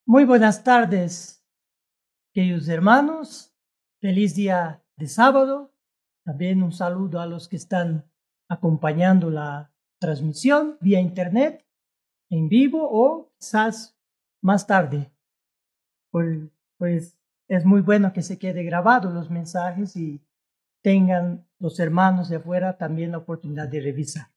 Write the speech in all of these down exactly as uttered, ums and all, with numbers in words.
Muy buenas tardes, queridos hermanos. Feliz día de sábado. También un saludo a los que están acompañando la transmisión vía internet, en vivo o quizás más tarde. Pues, pues es muy bueno que se quede grabado los mensajes y tengan los hermanos de afuera también la oportunidad de revisar.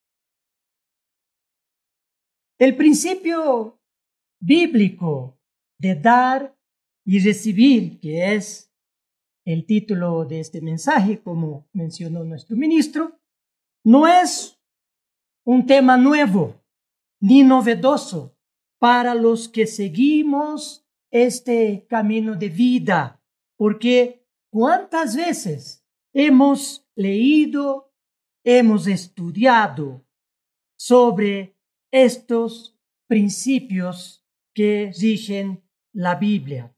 El principio bíblico de dar y recibir, que es el título de este mensaje, como mencionó nuestro ministro, no es un tema nuevo ni novedoso para los que seguimos este camino de vida, porque ¿cuántas veces hemos leído, hemos estudiado sobre estos principios que rigen la Biblia?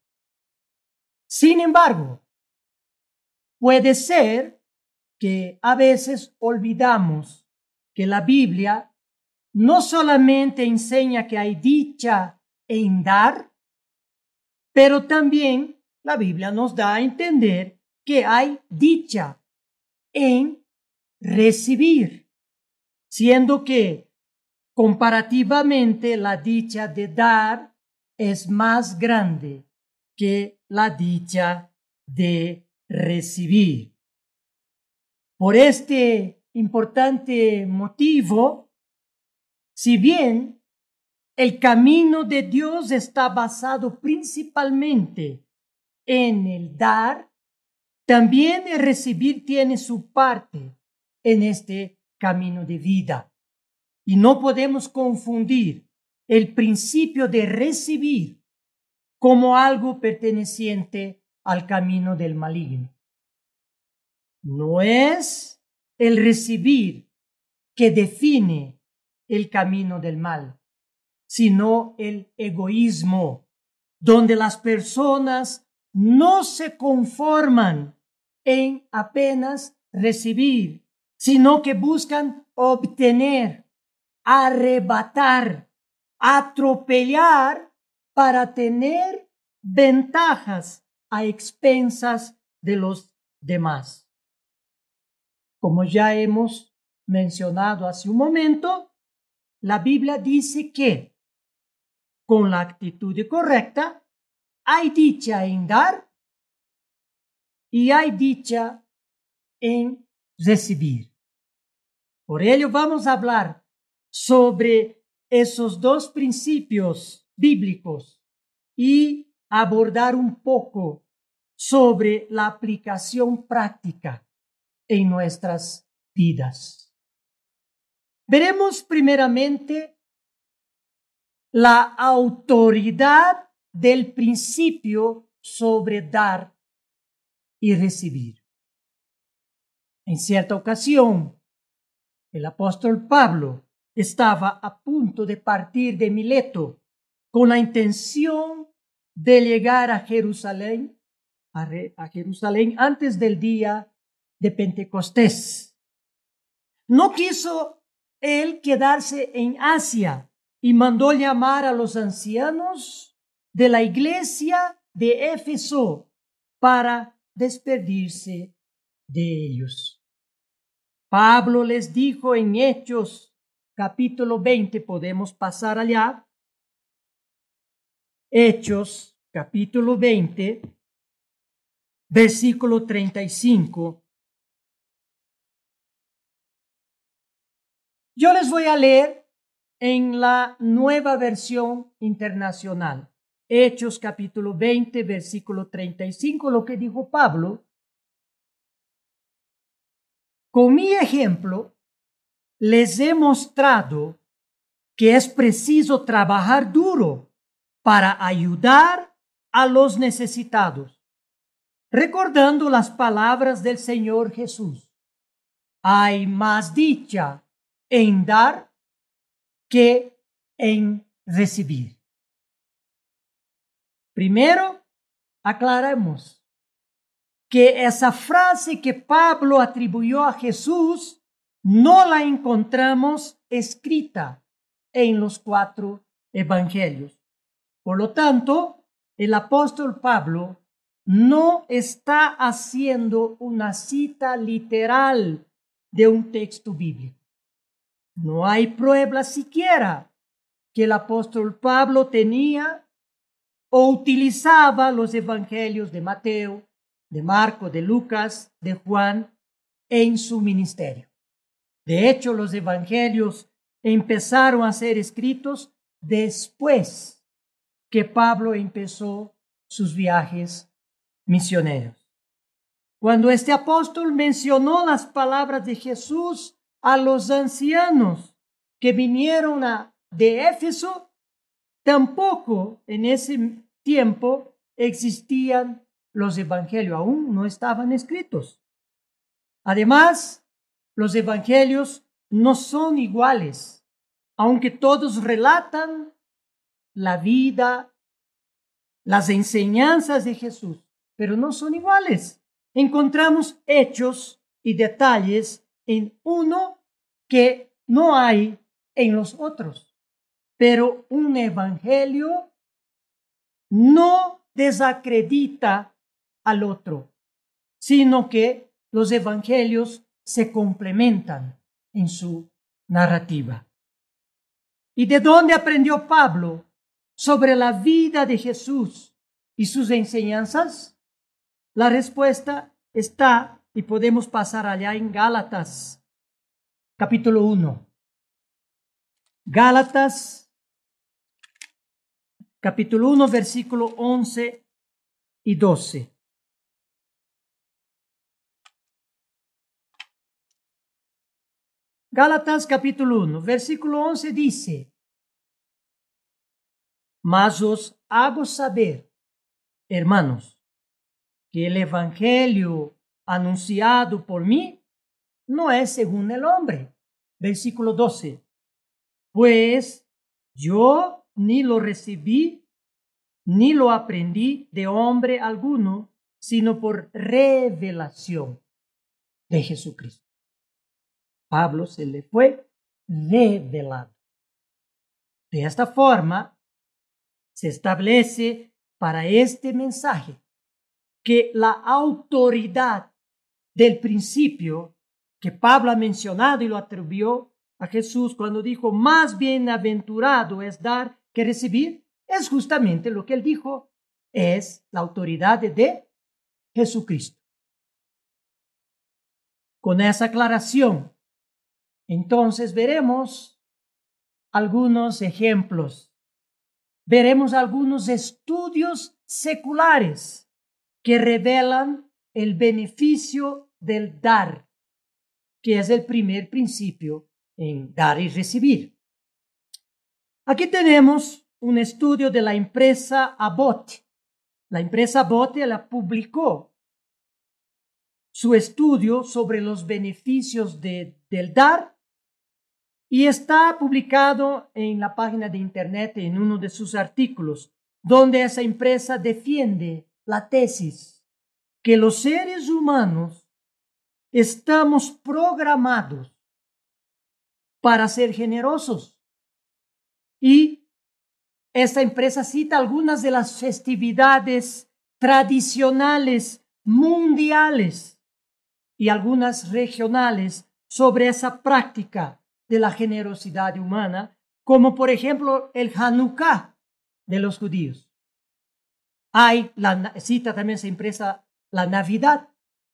Sin embargo, puede ser que a veces olvidamos que la Biblia no solamente enseña que hay dicha en dar, pero también la Biblia nos da a entender que hay dicha en recibir, siendo que comparativamente la dicha de dar es más grande que la dicha de recibir. Por este importante motivo, si bien el camino de Dios está basado principalmente en el dar, también el recibir tiene su parte en este camino de vida. Y no podemos confundir el principio de recibir como algo perteneciente al camino del maligno. No es el recibir que define el camino del mal, sino el egoísmo, donde las personas no se conforman en apenas recibir, sino que buscan obtener, arrebatar, atropellar para tener ventajas a expensas de los demás. Como ya hemos mencionado hace un momento, la Biblia dice que con la actitud correcta hay dicha en dar y hay dicha en recibir. Por ello vamos a hablar sobre esos dos principios bíblicos y abordar un poco sobre la aplicación práctica en nuestras vidas. Veremos primeramente la autoridad del principio sobre dar y recibir. En cierta ocasión, el apóstol Pablo estaba a punto de partir de Mileto con la intención de llegar a Jerusalén, a, Re, a Jerusalén antes del día de Pentecostés. No quiso él quedarse en Asia y mandó llamar a los ancianos de la iglesia de Éfeso para despedirse de ellos. Pablo les dijo en Hechos capítulo veinte, podemos pasar allá. Hechos capítulo veinte, versículo treinta y cinco. Yo les voy a leer en la Nueva Versión Internacional. Hechos capítulo veinte, versículo treinta y cinco, lo que dijo Pablo. Con mi ejemplo, les he mostrado que es preciso trabajar duro para ayudar a los necesitados, recordando las palabras del Señor Jesús. Hay más dicha en dar que en recibir. Primero, aclaremos que esa frase que Pablo atribuyó a Jesús no la encontramos escrita en los cuatro evangelios. Por lo tanto, el apóstol Pablo no está haciendo una cita literal de un texto bíblico. No hay prueba siquiera que el apóstol Pablo tenía o utilizaba los evangelios de Mateo, de Marco, de Lucas, de Juan en su ministerio. De hecho, los evangelios empezaron a ser escritos después que Pablo empezó sus viajes misioneros. Cuando este apóstol mencionó las palabras de Jesús a los ancianos que vinieron a, de Éfeso, tampoco en ese tiempo existían los evangelios, aún no estaban escritos. Además, los evangelios no son iguales, aunque todos relatan la vida, las enseñanzas de Jesús, pero no son iguales. Encontramos hechos y detalles en uno que no hay en los otros. Pero un evangelio no desacredita al otro, sino que los evangelios se complementan en su narrativa. ¿Y de dónde aprendió Pablo sobre la vida de Jesús y sus enseñanzas? La respuesta está, y podemos pasar allá en Gálatas, capítulo uno. Gálatas, capítulo uno, versículo once y doce. Gálatas, capítulo uno, versículo once dice: Mas os hago saber, hermanos, que el evangelio anunciado por mí no es según el hombre. Versículo doce. Pues yo ni lo recibí, ni lo aprendí de hombre alguno, sino por revelación de Jesucristo. Pablo se le fue revelado. De esta forma, se establece para este mensaje que la autoridad del principio que Pablo ha mencionado y lo atribuyó a Jesús cuando dijo: más bienaventurado es dar que recibir, es justamente lo que él dijo, es la autoridad de Jesucristo. Con esa aclaración, entonces veremos algunos ejemplos, veremos algunos estudios seculares que revelan el beneficio del dar, que es el primer principio en dar y recibir. Aquí tenemos un estudio de la empresa Abbott. La empresa Abbott la publicó su estudio sobre los beneficios de, del dar y está publicado en la página de internet en uno de sus artículos, donde esa empresa defiende la tesis que los seres humanos estamos programados para ser generosos. Y esta empresa cita algunas de las festividades tradicionales mundiales y algunas regionales sobre esa práctica de la generosidad humana, como por ejemplo el Hanukkah de los judíos. Hay, la, cita también esa empresa, la Navidad.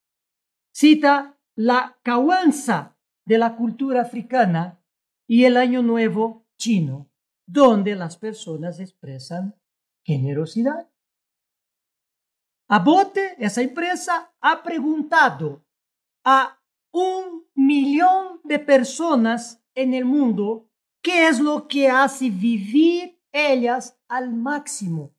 Cita la Kwanzaa de la cultura africana y el Año Nuevo chino, donde las personas expresan generosidad. Abbott, esa empresa, ha preguntado a un millón de personas en el mundo qué es lo que hace vivir ellas al máximo.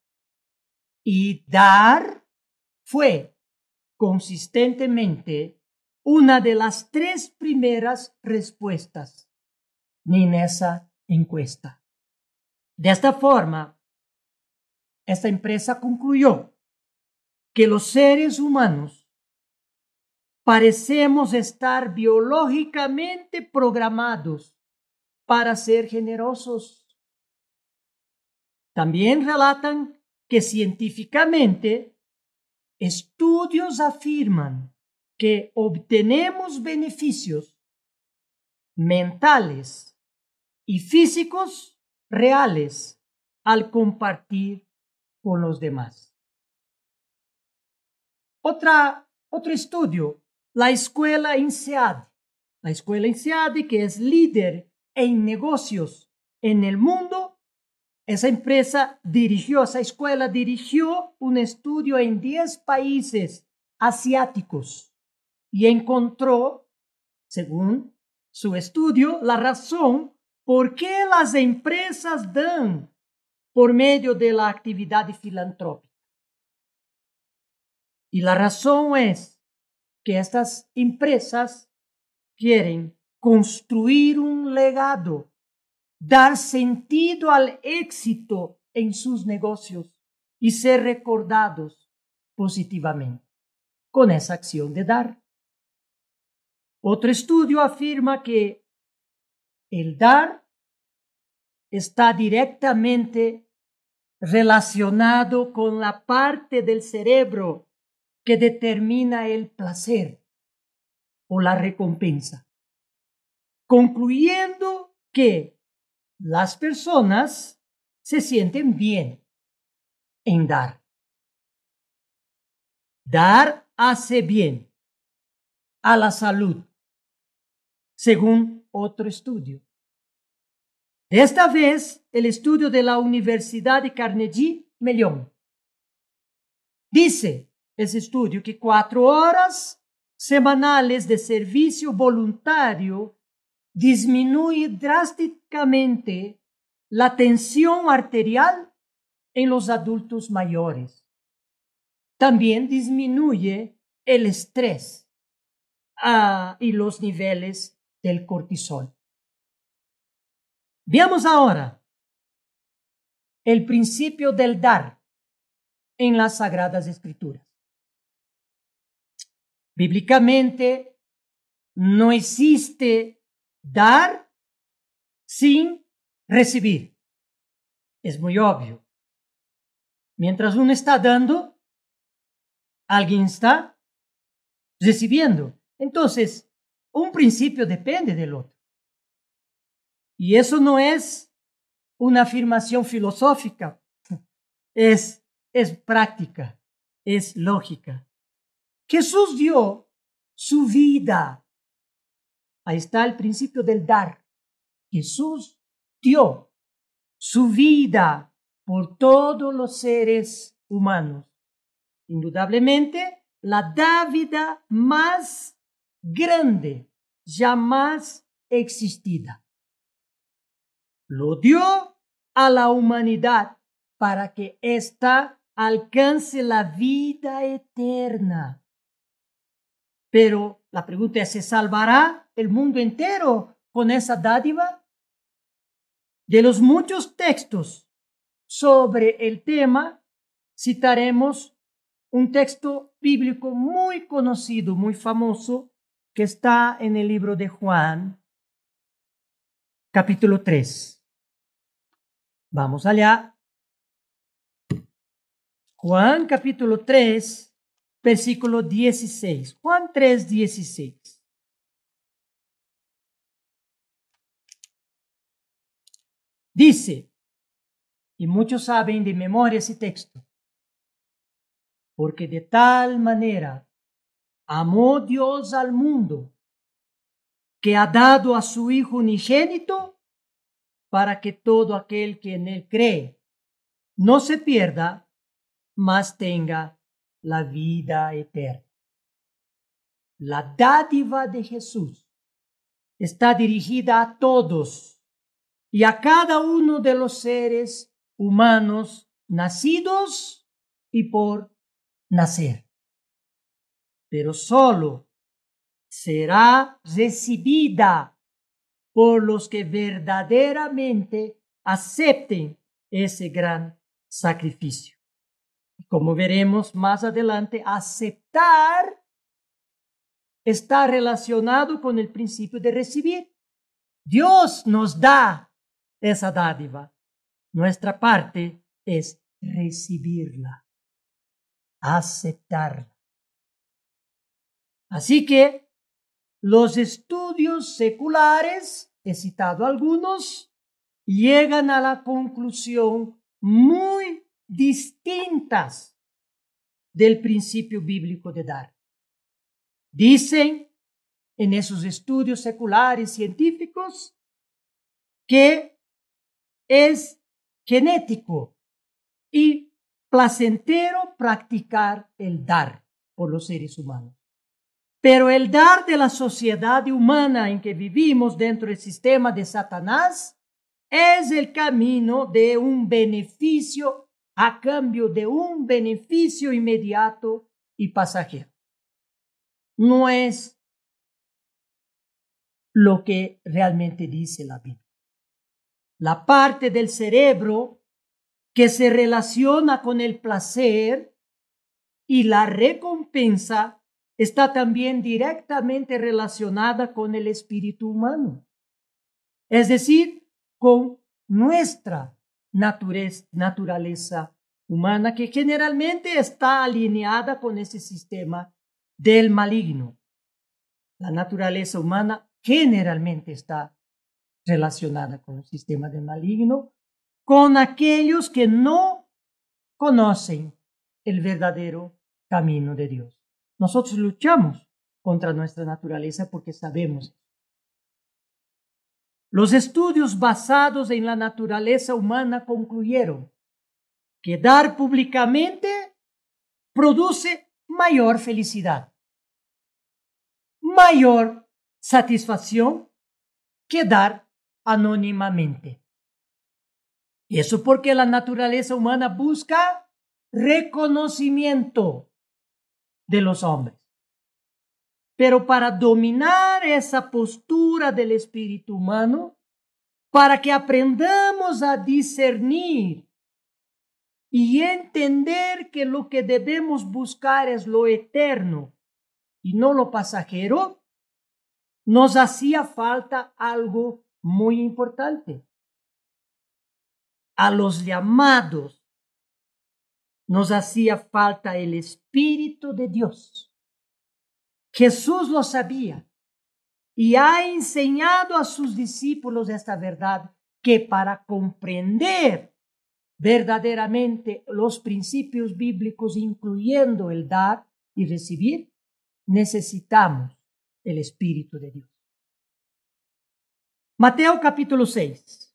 Y dar fue consistentemente una de las tres primeras respuestas en esa encuesta. De esta forma, esta empresa concluyó que los seres humanos parecemos estar biológicamente programados para ser generosos. También relatan que científicamente estudios afirman que obtenemos beneficios mentales y físicos reales al compartir con los demás. Otra, otro estudio, la escuela INSEAD, la escuela INSEAD, que es líder en negocios en el mundo. Esa empresa dirigió, esa escuela dirigió un estudio en diez países asiáticos y encontró, según su estudio, la razón por qué las empresas dan por medio de la actividad filantrópica. Y la razón es que estas empresas quieren construir un legado, dar sentido al éxito en sus negocios y ser recordados positivamente con esa acción de dar. Otro estudio afirma que el dar está directamente relacionado con la parte del cerebro que determina el placer o la recompensa, concluyendo que las personas se sienten bien en dar. Dar hace bien a la salud, según otro estudio. Esta vez, el estudio de la Universidad de Carnegie Mellon. Dice ese estudio que cuatro horas semanales de servicio voluntario disminuye drásticamente la tensión arterial en los adultos mayores. También disminuye el estrés uh, y los niveles del cortisol. Veamos ahora el principio del dar en las Sagradas Escrituras. Bíblicamente no existe dar sin recibir. Es muy obvio. Mientras uno está dando, alguien está recibiendo. Entonces, un principio depende del otro. Y eso no es una afirmación filosófica, es, es práctica, es lógica. Jesús dio su vida. Ahí está el principio del dar. Jesús dio su vida por todos los seres humanos. Indudablemente, la dávida más grande jamás existida. Lo dio a la humanidad para que ésta alcance la vida eterna. Pero la pregunta es, ¿se salvará el mundo entero con esa dádiva? De los muchos textos sobre el tema, citaremos un texto bíblico muy conocido, muy famoso, que está en el libro de Juan, capítulo tres. Vamos allá. Juan, capítulo tres, versículo dieciséis. Juan tres, dieciséis. Dice, y muchos saben de memoria ese texto, porque de tal manera amó Dios al mundo, que ha dado a su Hijo unigénito, para que todo aquel que en él cree no se pierda, mas tenga la vida eterna. La dádiva de Jesús está dirigida a todos y a cada uno de los seres humanos nacidos y por nacer. Pero solo será recibida por los que verdaderamente acepten ese gran sacrificio. Como veremos más adelante, aceptar está relacionado con el principio de recibir. Dios nos da esa dádiva. Nuestra parte es recibirla, aceptarla. Así que los estudios seculares, he citado algunos, llegan a la conclusión muy distintas del principio bíblico de dar. Dicen en esos estudios seculares científicos que es genético y placentero practicar el dar por los seres humanos. Pero el dar de la sociedad humana en que vivimos dentro del sistema de Satanás es el camino de un beneficio a cambio de un beneficio inmediato y pasajero. No es lo que realmente dice la Biblia. La parte del cerebro que se relaciona con el placer y la recompensa está también directamente relacionada con el espíritu humano, es decir, con nuestra naturaleza, naturaleza humana, que generalmente está alineada con ese sistema del maligno. La naturaleza humana generalmente está relacionada con el sistema del maligno, con aquellos que no conocen el verdadero camino de Dios. Nosotros luchamos contra nuestra naturaleza porque sabemos. Los estudios basados en la naturaleza humana concluyeron que dar públicamente produce mayor felicidad, mayor satisfacción que dar anónimamente. Eso porque la naturaleza humana busca reconocimiento de los hombres. Pero para dominar esa postura del espíritu humano, para que aprendamos a discernir y entender que lo que debemos buscar es lo eterno y no lo pasajero, nos hacía falta algo muy importante. A los llamados nos hacía falta el Espíritu de Dios. Jesús lo sabía y ha enseñado a sus discípulos esta verdad, que para comprender verdaderamente los principios bíblicos, incluyendo el dar y recibir, necesitamos el Espíritu de Dios. Mateo capítulo seis.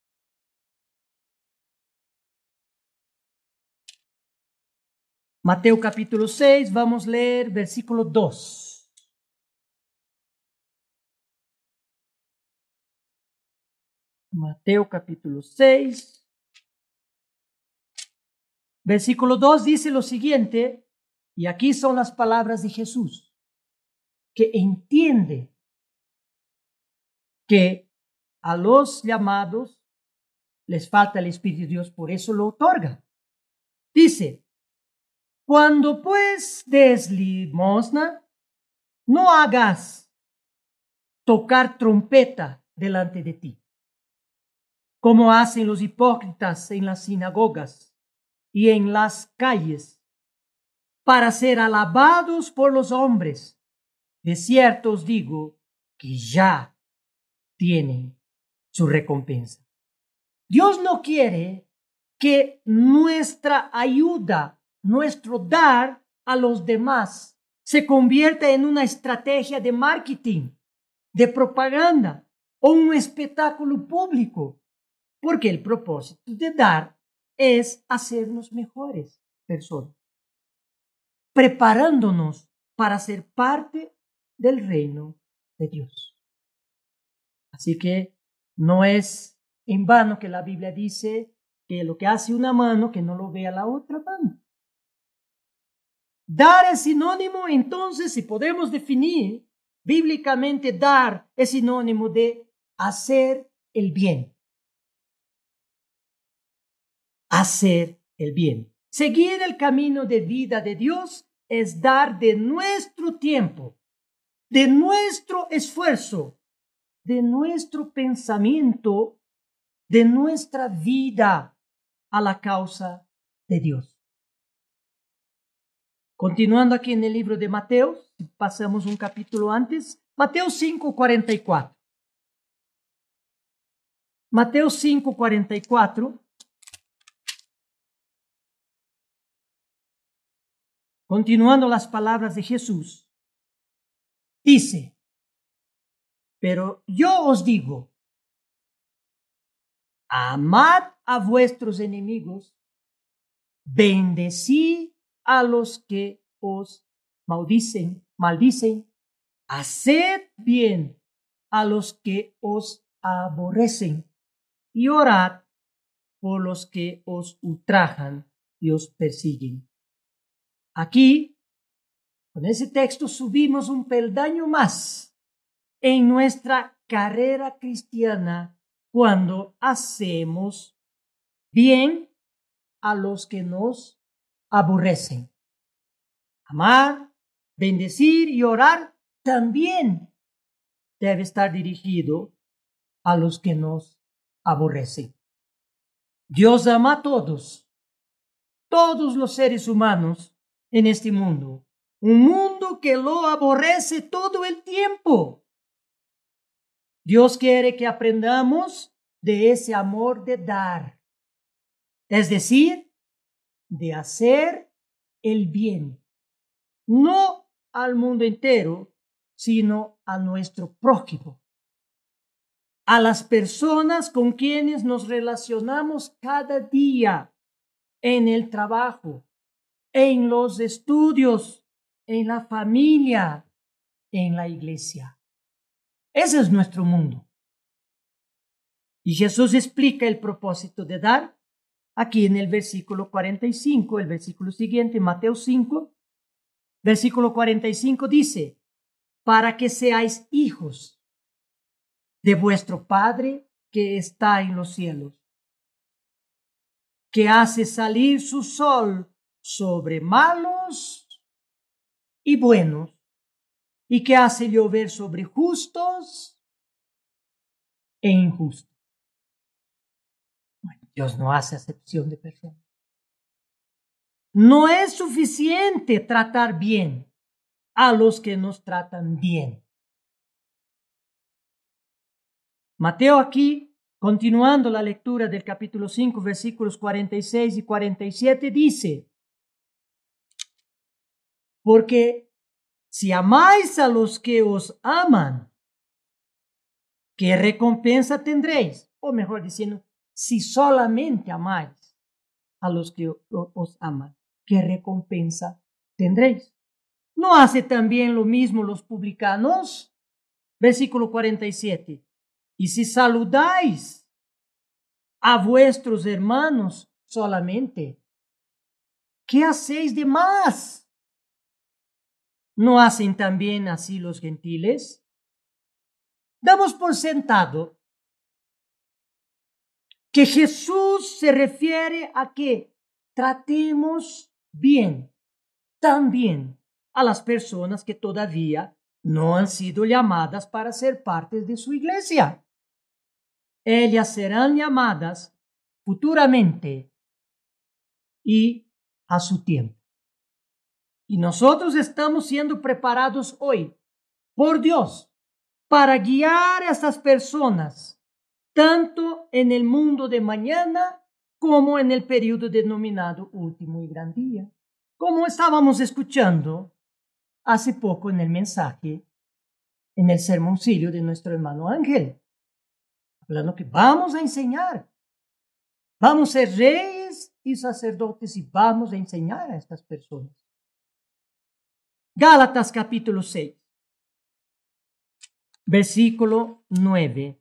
Mateo capítulo seis, vamos a leer versículo dos. Mateo capítulo seis, versículo dos dice lo siguiente, y aquí son las palabras de Jesús, que entiende que a los llamados les falta el Espíritu de Dios, por eso lo otorga. Dice, cuando pues des limosna, no hagas tocar trompeta delante de ti, como hacen los hipócritas en las sinagogas y en las calles, para ser alabados por los hombres. De cierto os digo que ya tienen su recompensa. Dios no quiere que nuestra ayuda, nuestro dar a los demás, se convierta en una estrategia de marketing, de propaganda o un espectáculo público, porque el propósito de dar es hacernos mejores personas, preparándonos para ser parte del reino de Dios. Así que no es en vano que la Biblia dice que lo que hace una mano, que no lo vea la otra mano. Dar es sinónimo, entonces, si podemos definir bíblicamente, dar es sinónimo de hacer el bien. Hacer el bien. Seguir el camino de vida de Dios es dar de nuestro tiempo, de nuestro esfuerzo, de nuestro pensamiento, de nuestra vida a la causa de Dios. Continuando aquí en el libro de Mateo, pasamos un capítulo antes, Mateo cinco, cuarenta y cuatro. Mateo cinco, cuarenta y cuatro. Continuando las palabras de Jesús, dice, pero yo os digo, amad a vuestros enemigos, bendecid a los que os maldicen, maldicen, haced bien a los que os aborrecen y orad por los que os ultrajan y os persiguen. Aquí, con ese texto, subimos un peldaño más en nuestra carrera cristiana cuando hacemos bien a los que nos aborrecen. Amar, bendecir y orar también debe estar dirigido a los que nos aborrecen. Dios ama a todos, todos los seres humanos en este mundo, un mundo que lo aborrece todo el tiempo. Dios quiere que aprendamos de ese amor de dar, es decir, de hacer el bien, no al mundo entero, sino a nuestro prójimo, a las personas con quienes nos relacionamos cada día, en el trabajo, en los estudios, en la familia, en la iglesia. Ese es nuestro mundo. Y Jesús explica el propósito de dar aquí en el versículo cuarenta y cinco, el versículo siguiente, Mateo cinco, versículo cuarenta y cinco dice, para que seáis hijos de vuestro Padre que está en los cielos, que hace salir su sol sobre malos y buenos, y que hace llover sobre justos e injustos. Bueno, Dios no hace acepción de personas. No es suficiente tratar bien a los que nos tratan bien. Mateo aquí, continuando la lectura del capítulo cinco, versículos cuarenta y seis y cuarenta y siete, dice, porque si amáis a los que os aman, ¿qué recompensa tendréis? O mejor diciendo, si solamente amáis a los que os aman, ¿qué recompensa tendréis? ¿No hace también lo mismo los publicanos? Versículo cuarenta y siete. Y si saludáis a vuestros hermanos solamente, ¿qué hacéis de más? ¿No hacen también así los gentiles? Damos por sentado que Jesús se refiere a que tratemos bien, también a las personas que todavía no han sido llamadas para ser parte de su iglesia. Ellas serán llamadas futuramente y a su tiempo. Y nosotros estamos siendo preparados hoy por Dios para guiar a estas personas, tanto en el mundo de mañana como en el periodo denominado último y gran día, como estábamos escuchando hace poco en el mensaje, en el sermoncillo de nuestro hermano Ángel, hablando que vamos a enseñar, vamos a ser reyes y sacerdotes y vamos a enseñar a estas personas. Gálatas capítulo seis, versículo nueve.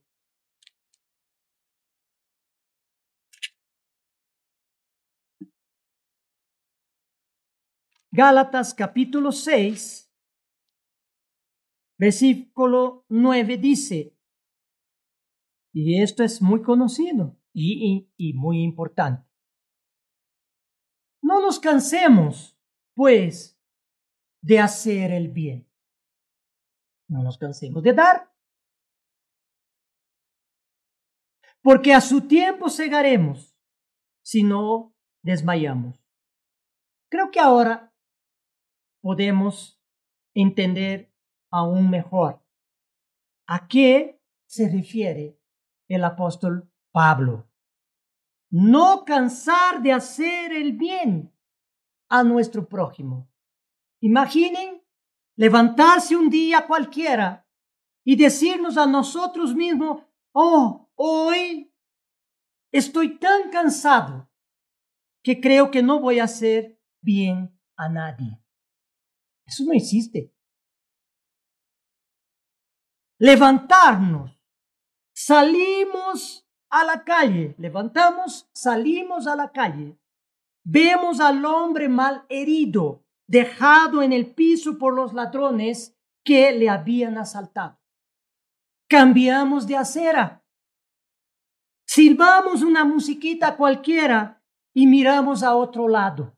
Gálatas capítulo seis, versículo nueve dice, y esto es muy conocido y, y, y muy importante. No nos cansemos, pues, de hacer el bien. No nos cansemos de dar, porque a su tiempo segaremos, si no desmayamos. Creo que ahora podemos entender aún mejor a qué se refiere el apóstol Pablo. No cansar de hacer el bien a nuestro prójimo. Imaginen levantarse un día cualquiera y decirnos a nosotros mismos, oh, hoy estoy tan cansado que creo que no voy a hacer bien a nadie. Eso no existe. Levantarnos, salimos a la calle, levantamos, salimos a la calle, vemos al hombre mal herido, dejado en el piso por los ladrones que le habían asaltado. Cambiamos de acera, silbamos una musiquita cualquiera y miramos a otro lado.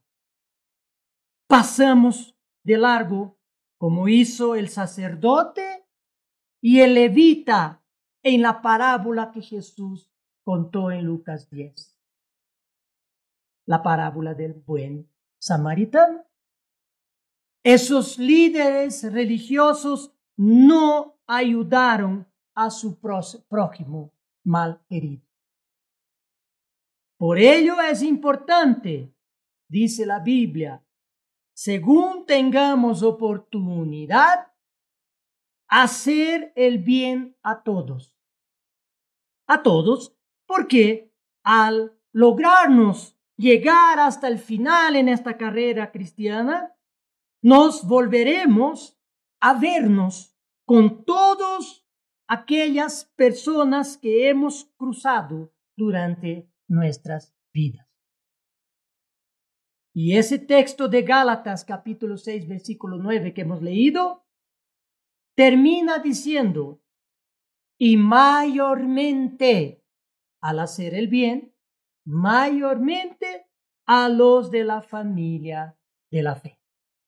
Pasamos de largo, como hizo el sacerdote y el levita en la parábola que Jesús contó en Lucas diez. La parábola del buen samaritano. Esos líderes religiosos no ayudaron a su prójimo mal herido. Por ello es importante, dice la Biblia, según tengamos oportunidad, hacer el bien a todos. A todos, porque al lograrnos llegar hasta el final en esta carrera cristiana, nos volveremos a vernos con todas aquellas personas que hemos cruzado durante nuestras vidas. Y ese texto de Gálatas capítulo seis versículo nueve que hemos leído termina diciendo, y mayormente al hacer el bien, mayormente a los de la familia de la fe.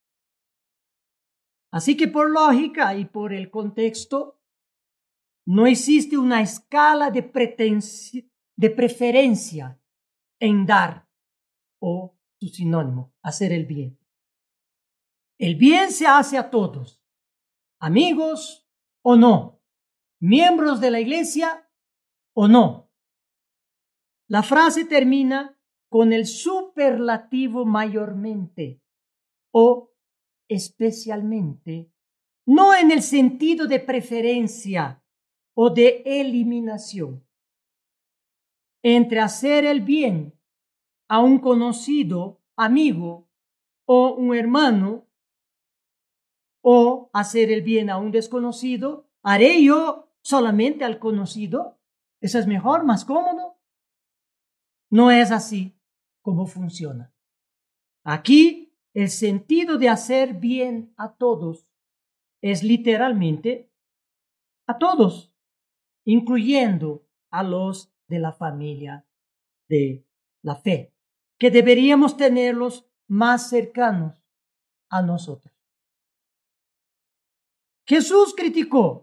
Así que por lógica y por el contexto, no existe una escala de, de preferencia en dar o su sinónimo, hacer el bien. El bien se hace a todos, amigos o no, miembros de la iglesia o no. La frase termina con el superlativo mayormente o especialmente, no en el sentido de preferencia o de eliminación. Entre hacer el bien a un conocido, amigo o un hermano, o hacer el bien a un desconocido, ¿haré yo solamente al conocido? ¿Eso es mejor, más cómodo? No es así como funciona. Aquí el sentido de hacer bien a todos es literalmente a todos, incluyendo a los de la familia de la fe, que deberíamos tenerlos más cercanos a nosotros. Jesús criticó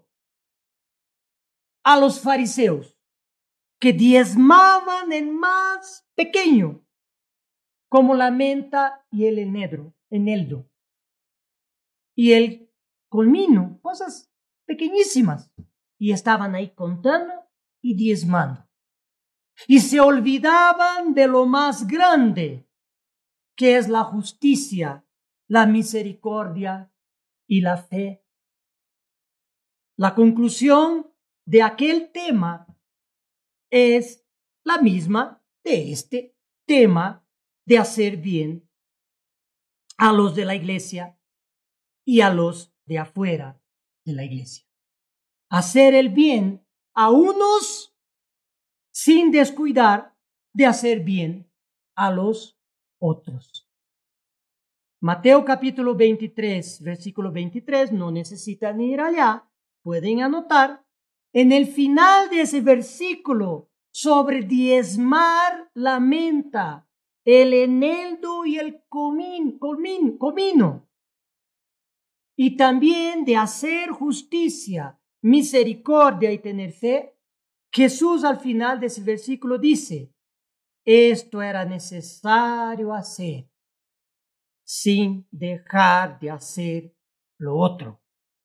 a los fariseos que diezmaban el más pequeño, como la menta y el enedro, eneldo, y el comino, cosas pequeñísimas, y estaban ahí contando y diezmando. Y se olvidaban de lo más grande, que es la justicia, la misericordia y la fe. La conclusión de aquel tema es la misma de este tema de hacer bien a los de la iglesia y a los de afuera de la iglesia. Hacer el bien a unos sin descuidar de hacer bien a los otros. Mateo capítulo veintitrés, versículo veintitrés, no necesitan ir allá, pueden anotar. En el final de ese versículo sobre diezmar la menta, el eneldo y el comín, comín, comino, y también de hacer justicia, misericordia y tener fe, Jesús al final de ese versículo dice, esto era necesario hacer sin dejar de hacer lo otro.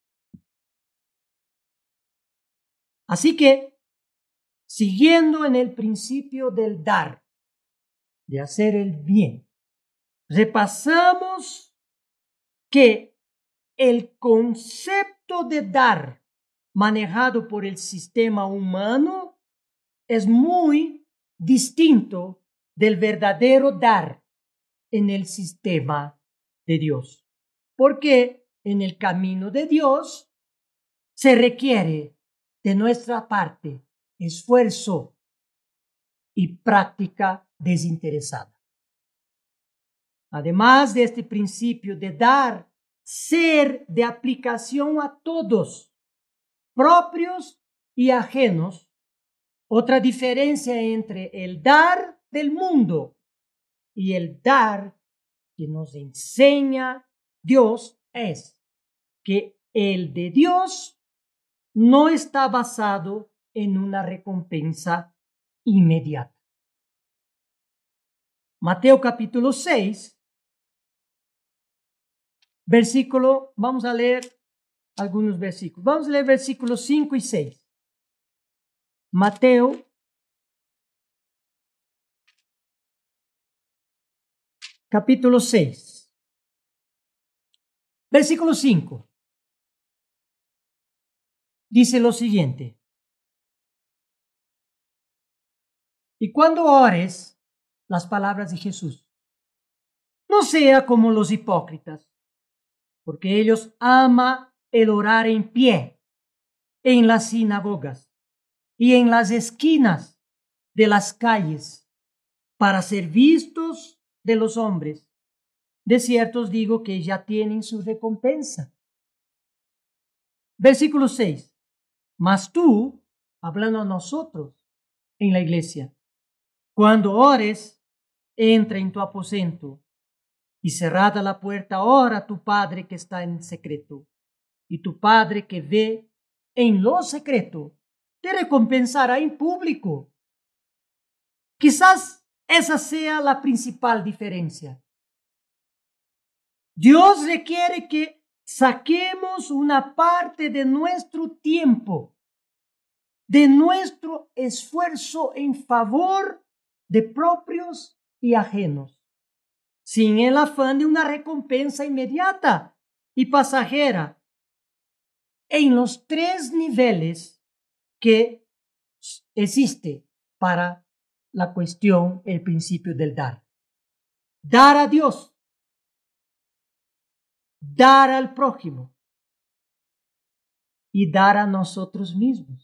Así que, siguiendo en el principio del dar, de hacer el bien, repasamos que el concepto de dar manejado por el sistema humano es muy distinto del verdadero dar en el sistema de Dios. Porque en el camino de Dios se requiere de nuestra parte esfuerzo y práctica desinteresada. Además de este principio de dar, ser de aplicación a todos, propios y ajenos, otra diferencia entre el dar del mundo y el dar que nos enseña Dios es que el de Dios no está basado en una recompensa inmediata. Mateo capítulo seis, versículo, vamos a leer algunos versículos. Vamos a leer versículos cinco y seis. Mateo capítulo seis, versículo cinco. Dice lo siguiente: y cuando ores, las palabras de Jesús, no sea como los hipócritas, porque ellos aman el orar en pie, en las sinagogas y en las esquinas de las calles, para ser vistos de los hombres. De cierto os digo que ya tienen su recompensa. Versículo seis. Mas tú, hablando a nosotros en la iglesia, cuando ores, entra en tu aposento y cerrada la puerta, ora a tu Padre que está en secreto, y tu Padre que ve en lo secreto te recompensará en público. Quizás esa sea la principal diferencia. Dios requiere que saquemos una parte de nuestro tiempo, de nuestro esfuerzo en favor de propios y ajenos, sin el afán de una recompensa inmediata y pasajera, en los tres niveles que existe para la cuestión, el principio del dar. Dar a Dios, dar al prójimo y dar a nosotros mismos.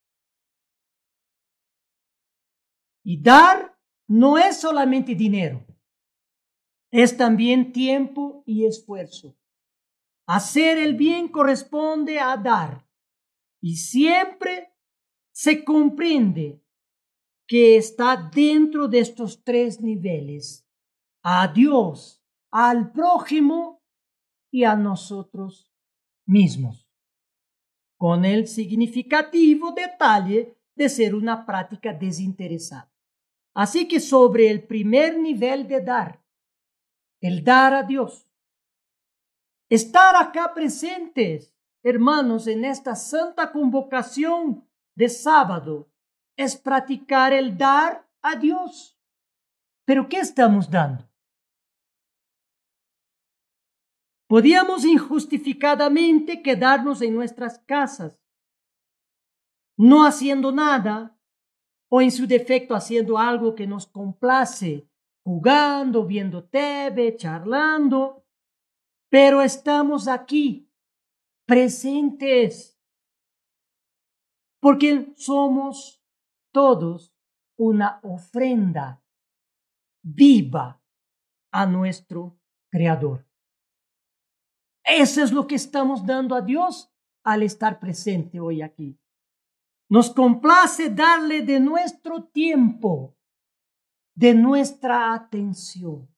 Y dar no es solamente dinero, es también tiempo y esfuerzo. Hacer el bien corresponde a dar, y siempre se comprende que está dentro de estos tres niveles: a Dios, al prójimo y a nosotros mismos, con el significativo detalle de ser una práctica desinteresada. Así que sobre el primer nivel de dar, el dar a Dios, estar acá presentes, hermanos, en esta santa convocación de sábado, es practicar el dar a Dios. ¿Pero qué estamos dando? Podíamos injustificadamente quedarnos en nuestras casas, no haciendo nada, o en su defecto haciendo algo que nos complace, jugando, viendo T V, charlando, pero estamos aquí, presentes, porque somos todos una ofrenda viva a nuestro Creador. Eso es lo que estamos dando a Dios al estar presente hoy aquí. Nos complace darle de nuestro tiempo, de nuestra atención.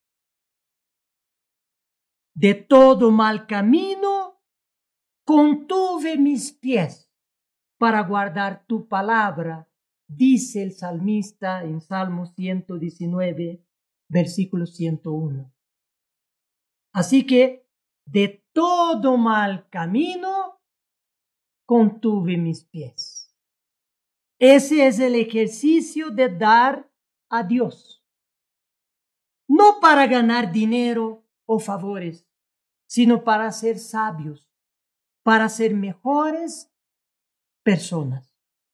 De todo mal camino, contuve mis pies para guardar tu palabra dice el salmista en Salmo ciento diecinueve, versículo ciento uno. Así que de todo mal camino contuve mis pies. Ese es el ejercicio de dar a Dios. No para ganar dinero o favores, sino para ser sabios, para ser mejores personas.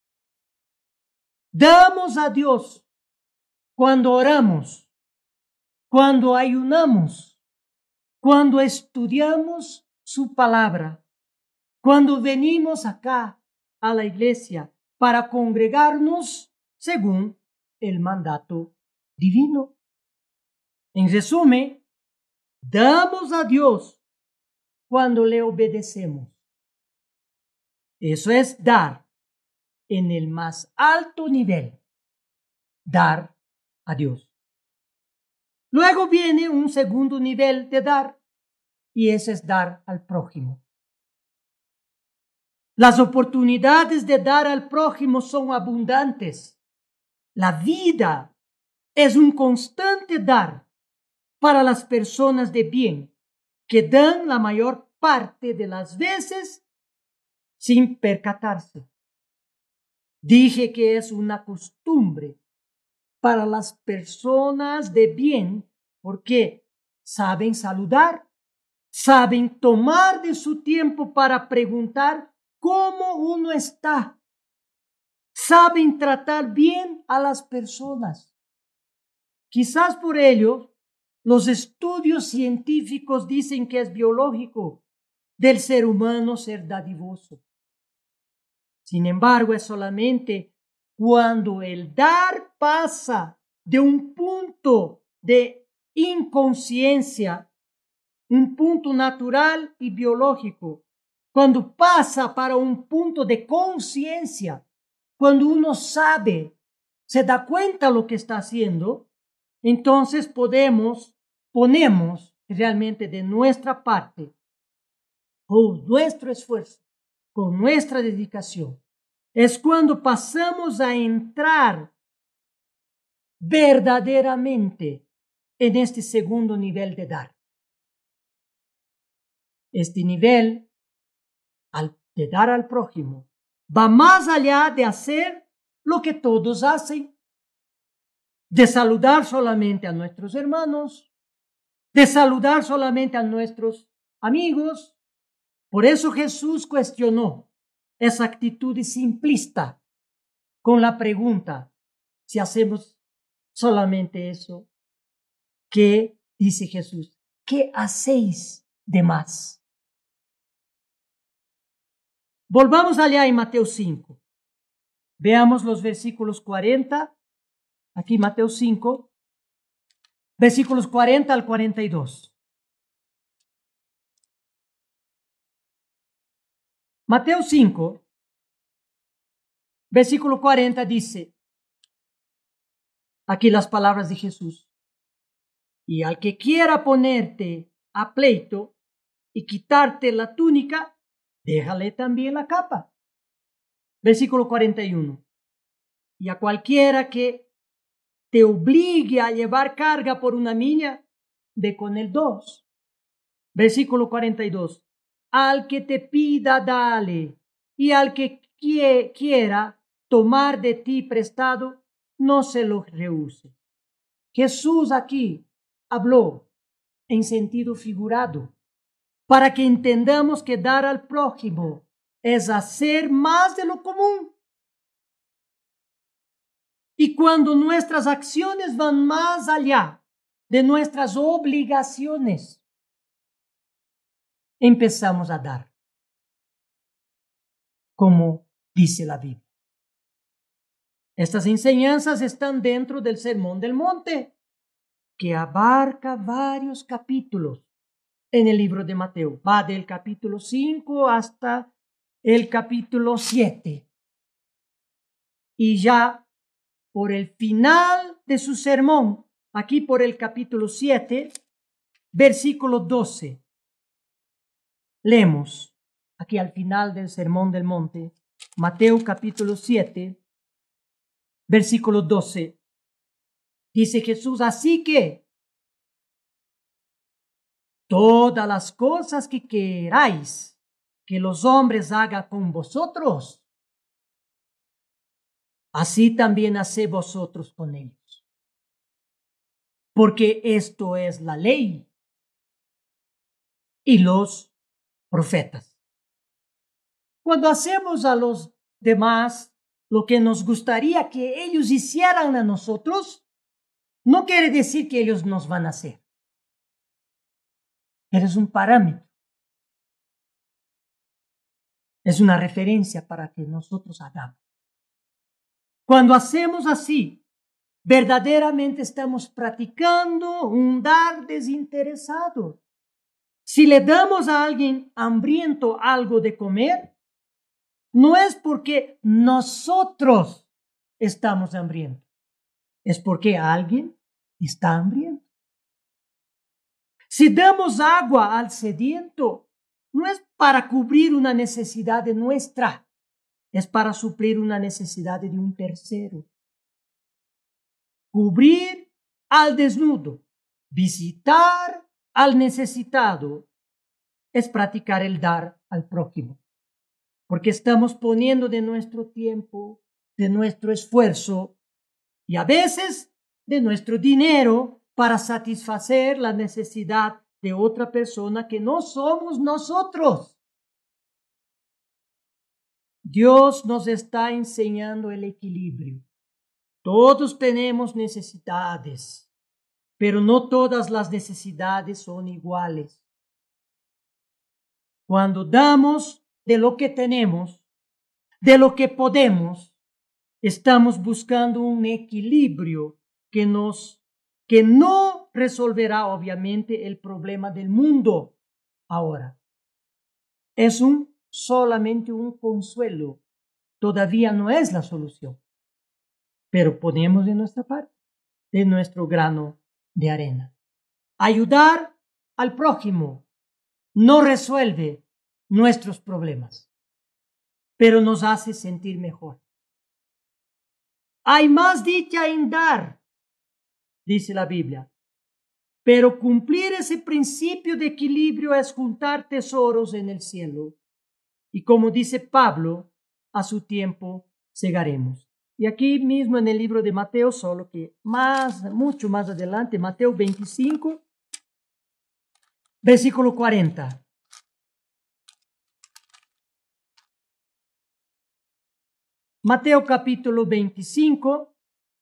Damos a Dios cuando oramos, cuando ayunamos, cuando estudiamos su palabra, cuando venimos acá a la iglesia para congregarnos según el mandato divino. En resumen, damos a Dios cuando le obedecemos. Eso es dar en el más alto nivel, dar a Dios. Luego viene un segundo nivel de dar, y ese es dar al prójimo. Las oportunidades de dar al prójimo son abundantes. La vida es un constante dar para las personas de bien, que dan la mayor parte de las veces sin percatarse. Dije que es una costumbre para las personas de bien porque saben saludar, saben tomar de su tiempo para preguntar cómo uno está, saben tratar bien a las personas. Quizás por ello, los estudios científicos dicen que es biológico del ser humano ser dadivoso. Sin embargo, es solamente cuando el dar pasa de un punto de inconsciencia, un punto natural y biológico, cuando pasa para un punto de conciencia, cuando uno sabe, se da cuenta lo que está haciendo, entonces podemos, ponemos realmente de nuestra parte, con nuestro esfuerzo, con nuestra dedicación. Es cuando pasamos a entrar verdaderamente en este segundo nivel de dar. Este nivel al, de dar al prójimo va más allá de hacer lo que todos hacen, de saludar solamente a nuestros hermanos, de saludar solamente a nuestros amigos. Por eso Jesús cuestionó esa actitud simplista con la pregunta: si hacemos solamente eso, ¿qué dice Jesús? ¿Qué hacéis de más? Volvamos allá en Mateo cinco. Veamos los versículos cuarenta. Aquí Mateo cinco, versículos cuarenta al cuarenta y dos. Mateo cinco, versículo cuarenta dice, aquí las palabras de Jesús: y al que quiera ponerte a pleito y quitarte la túnica, déjale también la capa. Versículo cuarenta y uno. Y a cualquiera que te obligue a llevar carga por una milla, ve con el dos. Versículo cuarenta y dos. Al que te pida, dale, y al que quie, quiera tomar de ti prestado, no se lo rehúse. Jesús aquí habló en sentido figurado, para que entendamos que dar al prójimo es hacer más de lo común. Y cuando nuestras acciones van más allá de nuestras obligaciones, empezamos a dar, como dice la Biblia. Estas enseñanzas están dentro del Sermón del Monte, que abarca varios capítulos en el libro de Mateo. Va del capítulo cinco hasta el capítulo siete. Y ya por el final de su sermón, aquí por el capítulo siete, versículo doce, leemos aquí al final del Sermón del Monte, Mateo capítulo siete, Versículo doce. Dice Jesús, así que todas las cosas que queráis que los hombres hagan con vosotros, así también haced vosotros con ellos. Porque esto es la ley y los profetas. Cuando hacemos a los demás lo que nos gustaría que ellos hicieran a nosotros, no quiere decir que ellos nos van a hacer. Pero es un parámetro. Es una referencia para que nosotros hagamos. Cuando hacemos así, verdaderamente estamos practicando un dar desinteresado. Si le damos a alguien hambriento algo de comer, no es porque nosotros estamos hambrientos, es porque alguien está hambriento. Si damos agua al sediento, no es para cubrir una necesidad de nuestra, es para suplir una necesidad de un tercero. Cubrir al desnudo, visitar al necesitado, es practicar el dar al prójimo. Porque estamos poniendo de nuestro tiempo, de nuestro esfuerzo y a veces de nuestro dinero para satisfacer la necesidad de otra persona que no somos nosotros. Dios nos está enseñando el equilibrio. Todos tenemos necesidades, pero no todas las necesidades son iguales. Cuando damos de lo que tenemos, de lo que podemos, estamos buscando un equilibrio que nos, que no resolverá obviamente el problema del mundo ahora. Es un solamente un consuelo, todavía no es la solución, pero ponemos de nuestra parte, de nuestro grano de arena. Ayudar al prójimo no resuelve nuestros problemas, pero nos hace sentir mejor. Hay más dicha en dar, dice la Biblia, pero cumplir ese principio de equilibrio es juntar tesoros en el cielo. Y como dice Pablo, a su tiempo segaremos. Y aquí mismo en el libro de Mateo, solo que más, mucho más adelante, Mateo veinticinco, versículo cuarenta. Mateo capítulo veinticinco,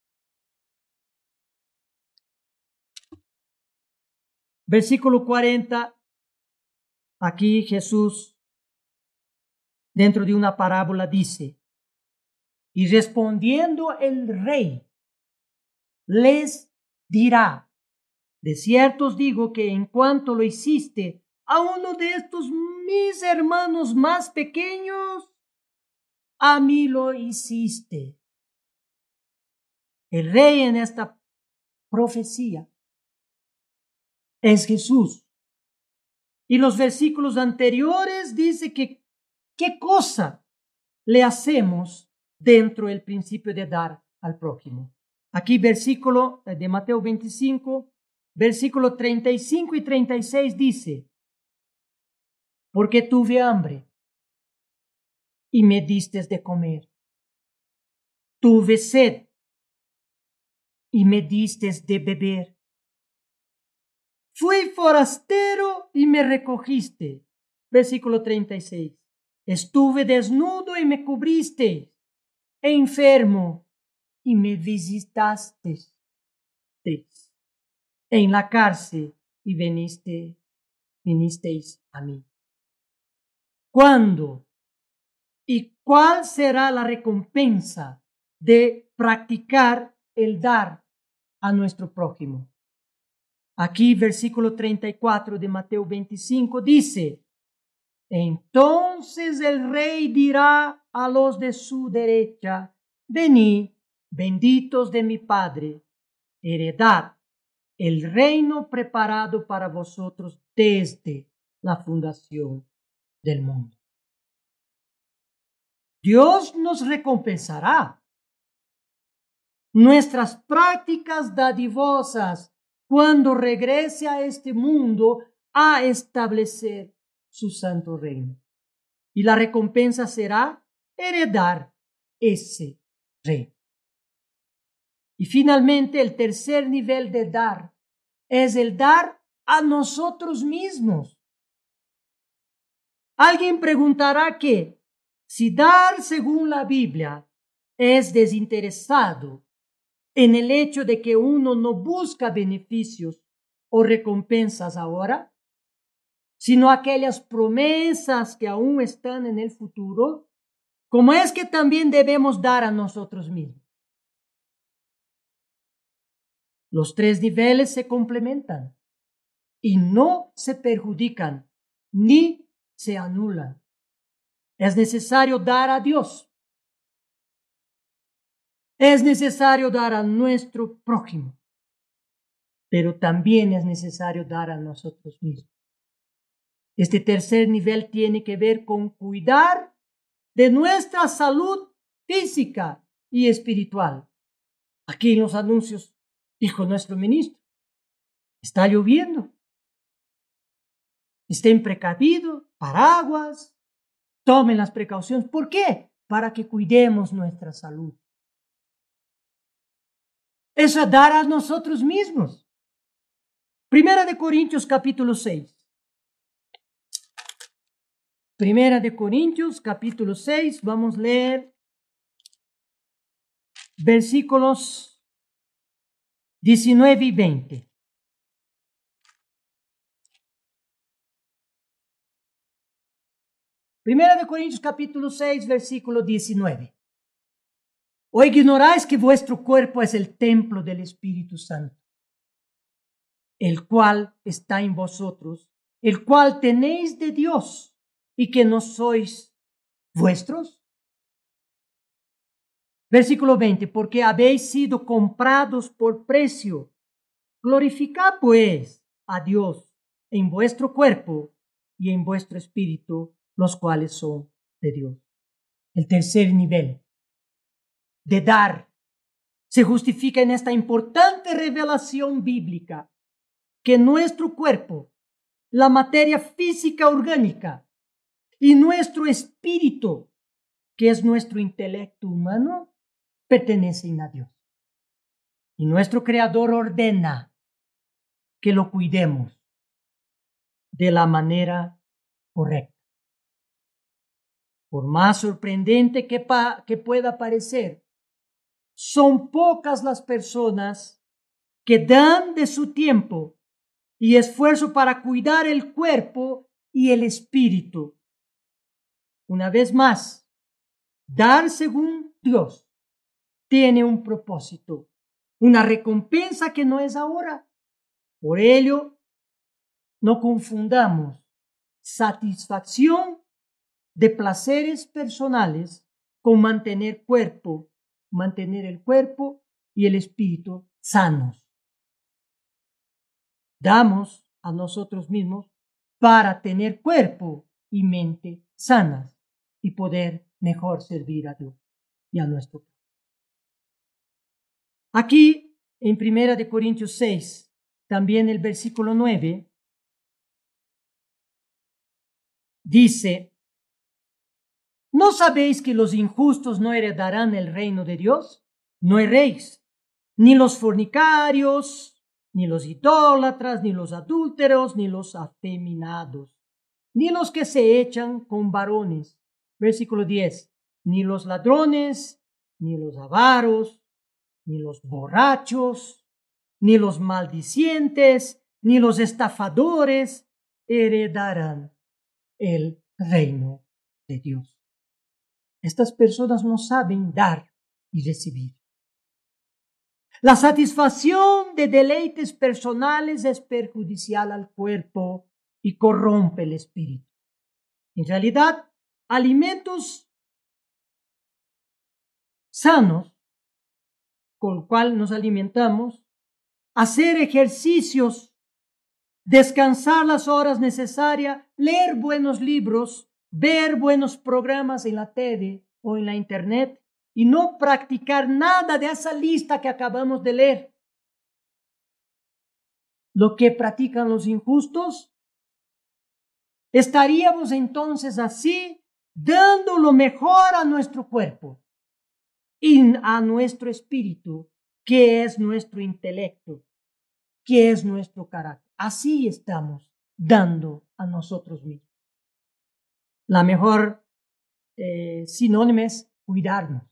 versículo cuarenta. Aquí Jesús, dentro de una parábola, dice, y respondiendo el rey, les dirá, de cierto os digo que en cuanto lo hiciste a uno de estos mis hermanos más pequeños, a mí lo hiciste. El rey en esta profecía es Jesús. Y los versículos anteriores dice que qué cosa le hacemos dentro del principio de dar al prójimo. Aquí versículo de Mateo veinticinco, versículo treinta y cinco y treinta y seis dice, porque tuve hambre y me diste de comer. Tuve sed y me diste de beber. Fui forastero y me recogiste. Versículo treinta y seis. Estuve desnudo y me cubriste, e enfermo y me visitaste. En la cárcel y viniste, vinisteis a mí. ¿Cuándo? ¿Y cuál será la recompensa de practicar el dar a nuestro prójimo? Aquí, versículo treinta y cuatro de Mateo veinticinco dice, entonces el rey dirá a los de su derecha, venid, benditos de mi Padre, heredad el reino preparado para vosotros desde la fundación del mundo. Dios nos recompensará nuestras prácticas dadivosas cuando regrese a este mundo a establecer su santo reino. Y la recompensa será heredar ese reino. Y finalmente, el tercer nivel de dar es el dar a nosotros mismos. Alguien preguntará que si dar según la Biblia es desinteresado en el hecho de que uno no busca beneficios o recompensas ahora, sino aquellas promesas que aún están en el futuro, ¿cómo es que también debemos dar a nosotros mismos? Los tres niveles se complementan y no se perjudican ni se anulan. Es necesario dar a Dios. Es necesario dar a nuestro prójimo, pero también es necesario dar a nosotros mismos. Este tercer nivel tiene que ver con cuidar de nuestra salud física y espiritual. Aquí en los anuncios dijo nuestro ministro, está lloviendo. Estén precavidos, paraguas, tomen las precauciones. ¿Por qué? Para que cuidemos nuestra salud. Eso es dar a nosotros mismos. Primera de Corintios capítulo seis. Primera de Corintios capítulo seis, vamos a leer versículos diecinueve y veinte. Primera de Corintios capítulo seis, versículo diecinueve. ¿O ignoráis que vuestro cuerpo es el templo del Espíritu Santo, el cual está en vosotros, el cual tenéis de Dios, y que no sois vuestros? Versículo veinte, porque habéis sido comprados por precio. Glorificad pues a Dios en vuestro cuerpo y en vuestro espíritu, los cuales son de Dios. El tercer nivel de dar se justifica en esta importante revelación bíblica que nuestro cuerpo, la materia física orgánica, y nuestro espíritu, que es nuestro intelecto humano, pertenecen a Dios. Y nuestro Creador ordena que lo cuidemos de la manera correcta. Por más sorprendente que, pa que pueda parecer, son pocas las personas que dan de su tiempo y esfuerzo para cuidar el cuerpo y el espíritu. Una vez más, dar según Dios tiene un propósito, una recompensa que no es ahora. Por ello, no confundamos satisfacción de placeres personales con mantener cuerpo, mantener el cuerpo y el espíritu sanos. Damos a nosotros mismos para tener cuerpo y mente sanas y poder mejor servir a Dios y a nuestro pueblo. Aquí en Primera de Corintios seis, también el versículo nueve, dice, ¿no sabéis que los injustos no heredarán el reino de Dios? No erréis, ni los fornicarios, ni los idólatras, ni los adúlteros, ni los afeminados, ni los que se echan con varones. Versículo diez, ni los ladrones, ni los avaros, ni los borrachos, ni los maldicientes, ni los estafadores heredarán el reino de Dios. Estas personas no saben dar y recibir. La satisfacción de deleites personales es perjudicial al cuerpo y corrompe el espíritu. En realidad, alimentos sanos con los cuales nos alimentamos, hacer ejercicios, descansar las horas necesarias, leer buenos libros, ver buenos programas en la tele o en la internet, y no practicar nada de esa lista que acabamos de leer. Lo que practican los injustos, estaríamos entonces así dando lo mejor a nuestro cuerpo y a nuestro espíritu, que es nuestro intelecto, que es nuestro carácter. Así estamos dando a nosotros mismos. La mejor eh, sinónimo es cuidarnos,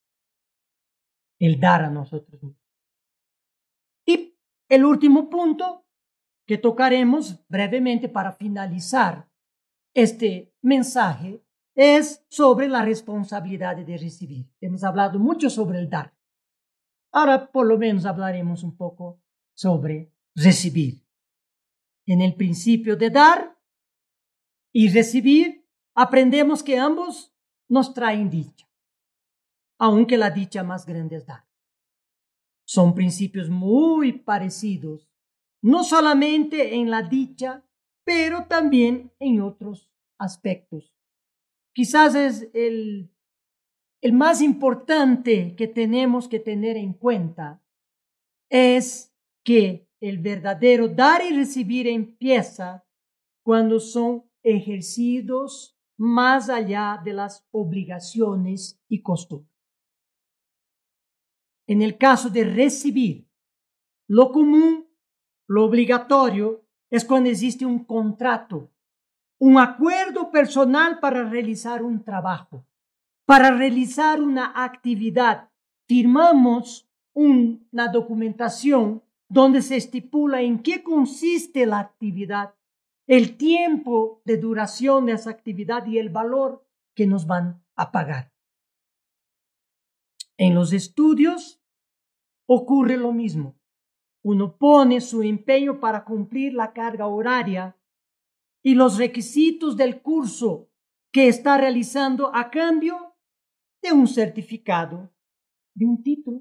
el dar a nosotros mismos. Y el último punto que tocaremos brevemente para finalizar este mensaje es sobre la responsabilidad de recibir. Hemos hablado mucho sobre el dar. Ahora por lo menos hablaremos un poco sobre recibir. En el principio de dar y recibir, aprendemos que ambos nos traen dicha, aunque la dicha más grande es dar. Son principios muy parecidos, no solamente en la dicha, pero también en otros aspectos. Quizás es el, el más importante que tenemos que tener en cuenta, es que el verdadero dar y recibir empieza cuando son ejercidos más allá de las obligaciones y costumbres. En el caso de recibir, lo común, lo obligatorio, es cuando existe un contrato, un acuerdo personal para realizar un trabajo, para realizar una actividad. Firmamos una documentación donde se estipula en qué consiste la actividad, el tiempo de duración de esa actividad y el valor que nos van a pagar. En los estudios ocurre lo mismo. Uno pone su empeño para cumplir la carga horaria y los requisitos del curso que está realizando a cambio de un certificado, de un título.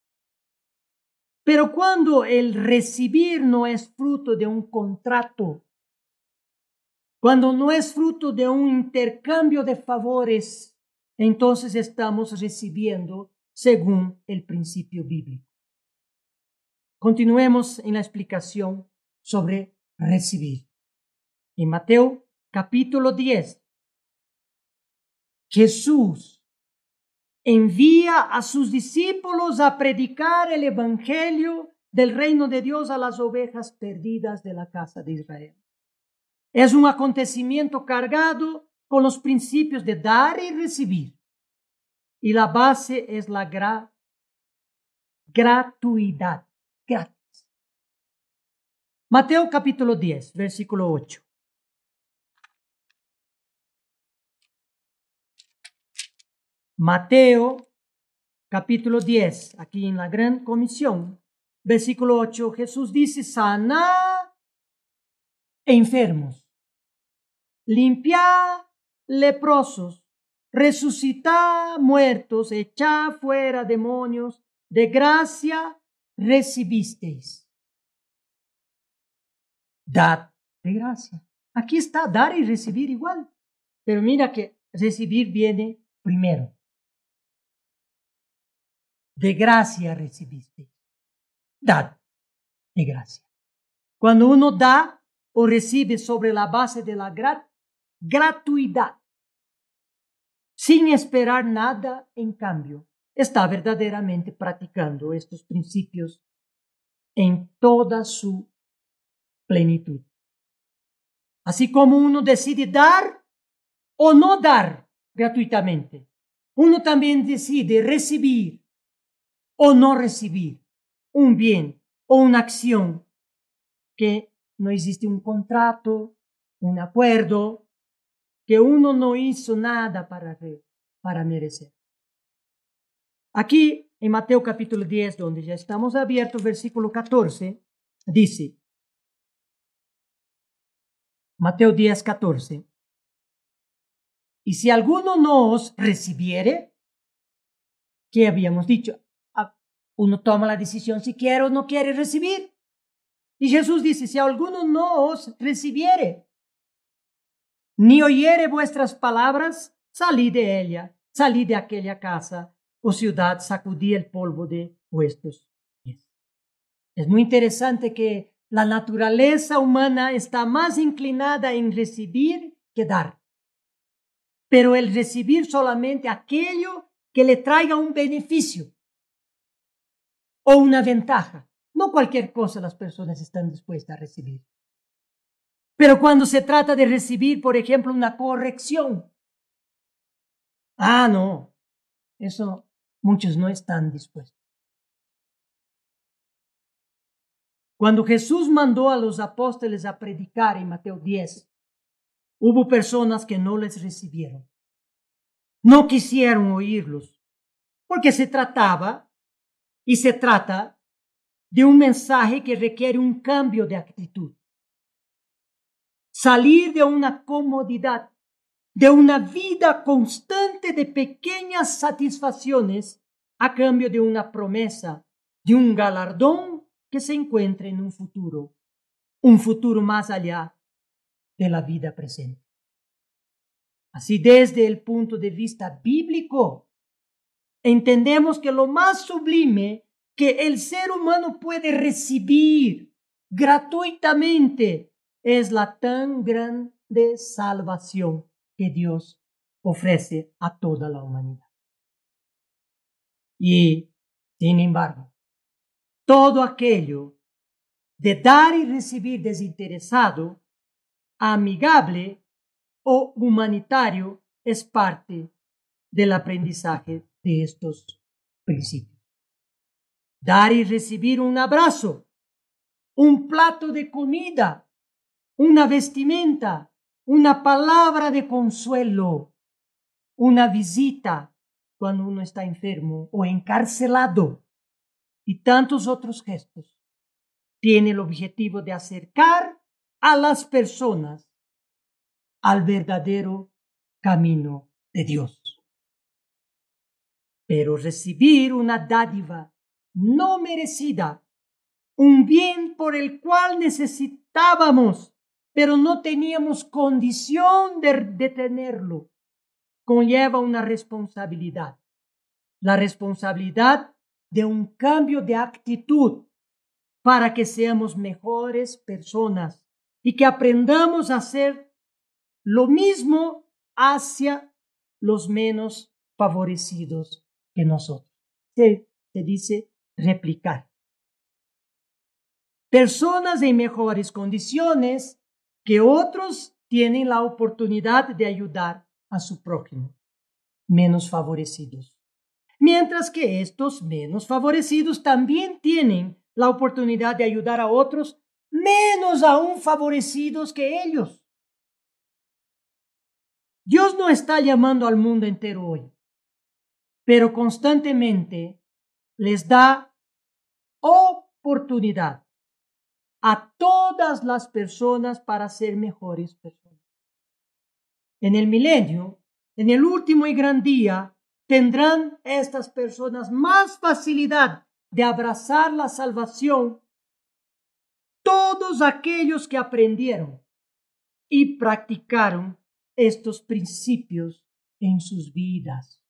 Pero cuando el recibir no es fruto de un contrato, cuando no es fruto de un intercambio de favores, entonces estamos recibiendo según el principio bíblico. Continuemos en la explicación sobre recibir. En Mateo capítulo diez, Jesús envía a sus discípulos a predicar el evangelio del reino de Dios a las ovejas perdidas de la casa de Israel. Es un acontecimiento cargado con los principios de dar y recibir. Y la base es la gra gratuidad, gratis. Mateo capítulo diez, versículo ocho. Mateo capítulo diez, aquí en la Gran Comisión, versículo ocho, Jesús dice: sanad enfermos, limpiad leprosos, resucitad muertos, echad fuera demonios, de gracia recibisteis. Dad de gracia. Aquí está dar y recibir igual, pero mira que recibir viene primero. De gracia recibiste. Dad de gracia. Cuando uno da o recibe sobre la base de la grat gratuidad, sin esperar nada en cambio, está verdaderamente practicando estos principios en toda su plenitud. Así como uno decide dar o no dar gratuitamente, uno también decide recibir o no recibir un bien o una acción que no existe un contrato, un acuerdo, que uno no hizo nada para, para merecer. Aquí en Mateo capítulo diez, donde ya estamos abiertos, versículo catorce, dice, Mateo diez, catorce, y si alguno no os recibiere, ¿qué habíamos dicho? Uno toma la decisión si quiere o no quiere recibir. Y Jesús dice, si alguno no os recibiere, ni oyere vuestras palabras, salid de ella, salid de aquella casa, o ciudad sacudía el polvo de vuestros pies. Es muy interesante que la naturaleza humana está más inclinada en recibir que dar. Pero el recibir solamente aquello que le traiga un beneficio o una ventaja. No cualquier cosa las personas están dispuestas a recibir. Pero cuando se trata de recibir, por ejemplo, una corrección, ah, no, eso muchos no están dispuestos. Cuando Jesús mandó a los apóstoles a predicar en Mateo diez, hubo personas que no les recibieron. No quisieron oírlos, porque se trataba y se trata de un mensaje que requiere un cambio de actitud. Salir de una comodidad, de una vida constante de pequeñas satisfacciones a cambio de una promesa, de un galardón que se encuentre en un futuro, un futuro más allá de la vida presente. Así, desde el punto de vista bíblico, entendemos que lo más sublime que el ser humano puede recibir gratuitamente es la tan grande salvación que Dios ofrece a toda la humanidad. Y, sin embargo, todo aquello de dar y recibir desinteresado, amigable o humanitario es parte del aprendizaje de estos principios. Dar y recibir un abrazo, un plato de comida, una vestimenta, una palabra de consuelo, una visita cuando uno está enfermo o encarcelado y tantos otros gestos, tiene el objetivo de acercar a las personas al verdadero camino de Dios. Pero recibir una dádiva no merecida, un bien por el cual necesitábamos, pero no teníamos condición de, de tenerlo, conlleva una responsabilidad, la responsabilidad de un cambio de actitud para que seamos mejores personas y que aprendamos a hacer lo mismo hacia los menos favorecidos que nosotros. Se, se dice replicar. Personas en mejores condiciones que otros tienen la oportunidad de ayudar a su prójimo, menos favorecidos. Mientras que estos menos favorecidos también tienen la oportunidad de ayudar a otros menos aún favorecidos que ellos. Dios no está llamando al mundo entero hoy, pero constantemente les da oportunidad a todas las personas para ser mejores personas. En el milenio, en el último y gran día, tendrán estas personas más facilidad de abrazar la salvación, todos aquellos que aprendieron y practicaron estos principios en sus vidas.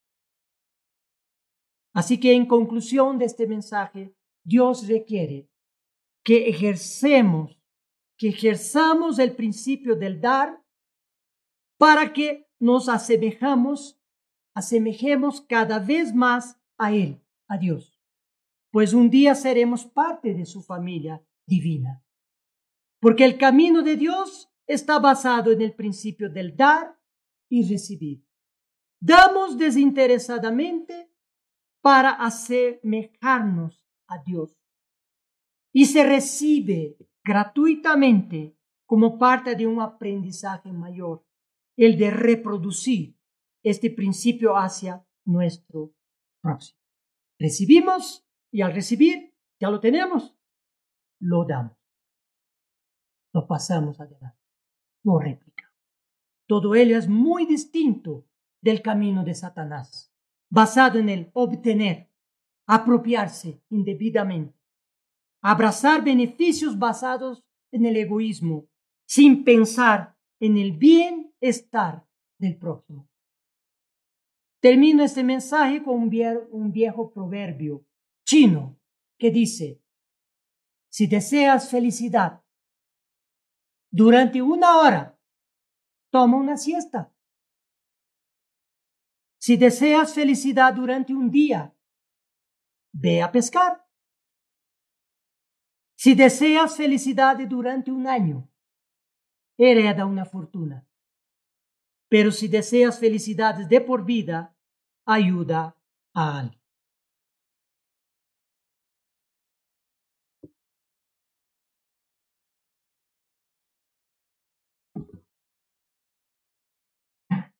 Así que en conclusión de este mensaje, Dios requiere que ejercemos, que ejerzamos el principio del dar para que nos asemejamos, asemejemos cada vez más a Él, a Dios, pues un día seremos parte de su familia divina. Porque el camino de Dios está basado en el principio del dar y recibir. Damos desinteresadamente para asemejarnos a Dios. Y se recibe gratuitamente como parte de un aprendizaje mayor, el de reproducir este principio hacia nuestro próximo. Recibimos y al recibir, ya lo tenemos, lo damos. Lo pasamos adelante, lo replicamos. Todo ello es muy distinto del camino de Satanás, basado en el obtener, apropiarse indebidamente, abrazar beneficios basados en el egoísmo, sin pensar en el bienestar del prójimo. Termino este mensaje con un viejo, un viejo proverbio chino que dice, si deseas felicidad durante una hora, toma una siesta. Si deseas felicidad durante un día, ve a pescar. Si deseas felicidad durante un año, hereda una fortuna. Pero si deseas felicidades de por vida, ayuda a alguien.